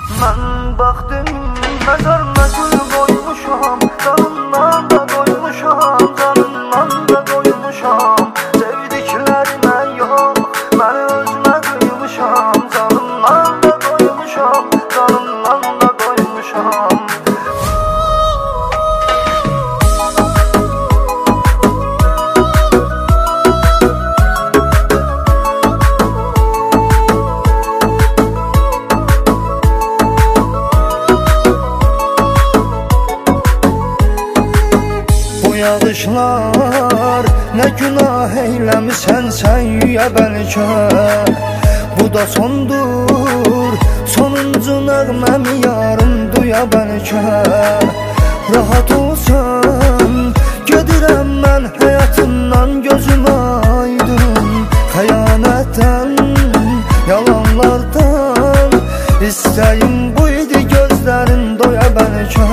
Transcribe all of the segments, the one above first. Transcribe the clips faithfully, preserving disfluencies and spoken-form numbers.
Mən baxdım məzarına gül qoymuşam, canımdan da doymuşam, canımdan da doymuşam. Sevdiklərimə yox, məni özümə qıymuşam, canımdan da doymuşam, canımdan da doymuşam. Yağışlar ne günah eyləmisən sən ya bəlkə. Bu da sondur, sonuncu nəğməmi yarım duya bəlkə. Rahat olsan, gedirəm mən həyatından gözüm aydın. Xəyanətdən, yalanlardan istəyim bu idi gözlərin doya bəlkə.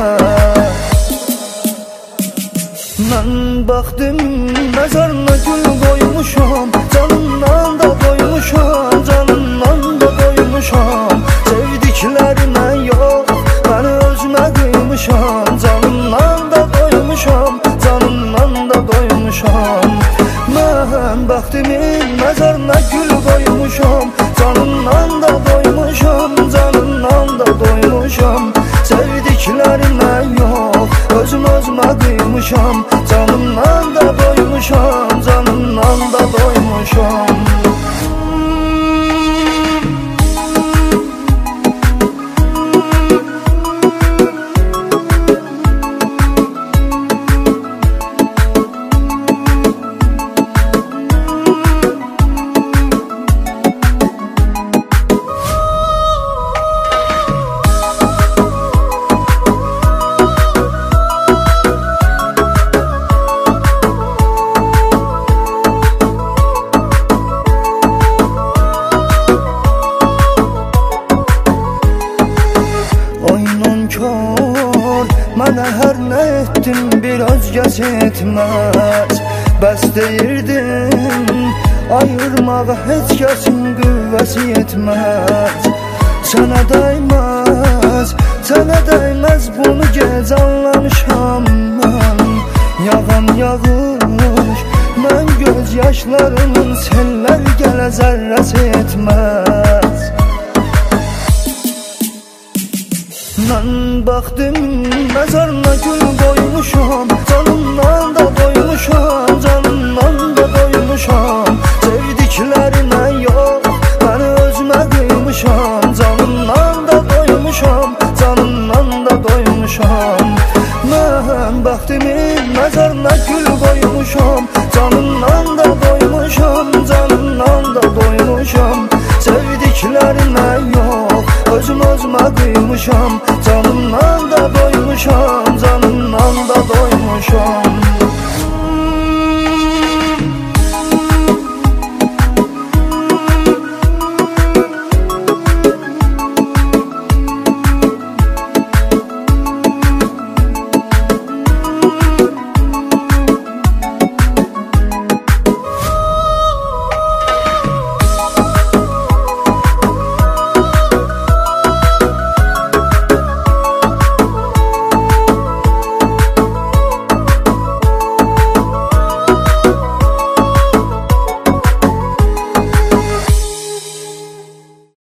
Mən baxdım məzarına gül qoymuşam, canımdan da doymuşam, canımdan da doymuşam. Sevdiklərimə yox, məni özümə qıymuşam, canımdan da doymuşam, canımdan da doymuşam. Mən baxdım məzarına gül qoymuşam, canımdan da doymuşam, canımdan da doymuşam. Sevdiklərimə yox, özüm özümə qıymuşam, canımdan da doymuşam, canımdan da doymuşam. Mənə hər nə etdim bir özgəs etməz. Bəs deyirdim ayırmağa heç kəsin qüvvəsi yetməz. Sənə dəyməz, sənə dəyməz bunu gec anlamışam mən. Yağan yağış, mən göz yaşlarımın sellər gələ zərrəsi etməz. Mən baxdım məzarına gül qoymuşam, canımdan da doymuşam, canımdan da doymuşam. Sevdiklərimə yox, məni özümə qıymuşam, canımdan da doymuşam, canımdan da doymuşam. Mən baxdım məzarına gül qoymuşam, canımdan da doymuşam, canımdan da doymuşam. Sevdiklərimə yox, özüm özümə qıymuşam, canımdan da doymuşam, canımdan da doymuşam.